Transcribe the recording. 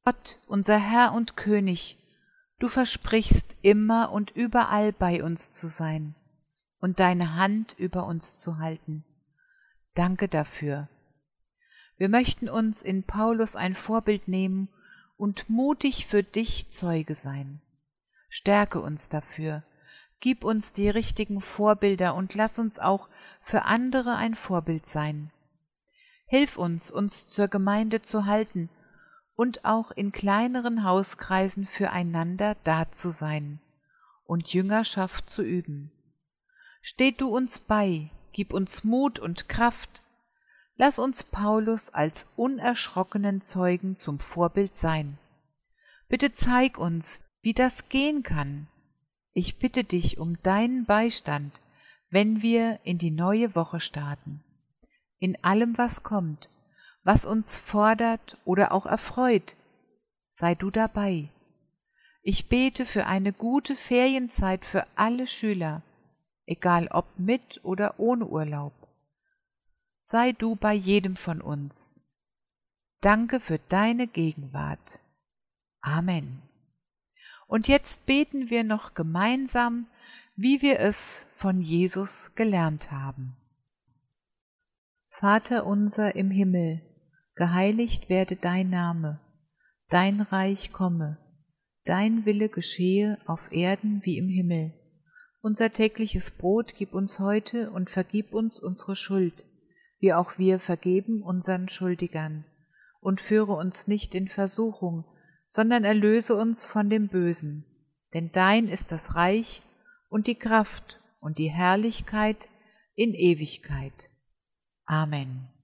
Gott, unser Herr und König, du versprichst immer und überall bei uns zu sein und deine Hand über uns zu halten. Danke dafür. Wir möchten uns in Paulus ein Vorbild nehmen und mutig für dich Zeuge sein. Stärke uns dafür, gib uns die richtigen Vorbilder und lass uns auch für andere ein Vorbild sein. Hilf uns, uns zur Gemeinde zu halten und auch in kleineren Hauskreisen füreinander da zu sein und Jüngerschaft zu üben. Steh du uns bei, gib uns Mut und Kraft. Lass uns Paulus als unerschrockenen Zeugen zum Vorbild sein. Bitte zeig uns, wie das gehen kann. Ich bitte dich um deinen Beistand, wenn wir in die neue Woche starten. In allem, was kommt, was uns fordert oder auch erfreut, sei du dabei. Ich bete für eine gute Ferienzeit für alle Schüler, egal ob mit oder ohne Urlaub. Sei du bei jedem von uns. Danke für deine Gegenwart. Amen. Und jetzt beten wir noch gemeinsam, wie wir es von Jesus gelernt haben. Vater unser im Himmel, geheiligt werde dein Name, dein Reich komme, dein Wille geschehe auf Erden wie im Himmel. Unser tägliches Brot gib uns heute und vergib uns unsere Schuld, wie auch wir vergeben unseren Schuldigern. Und führe uns nicht in Versuchung, sondern erlöse uns von dem Bösen. Denn dein ist das Reich und die Kraft und die Herrlichkeit in Ewigkeit. Amen.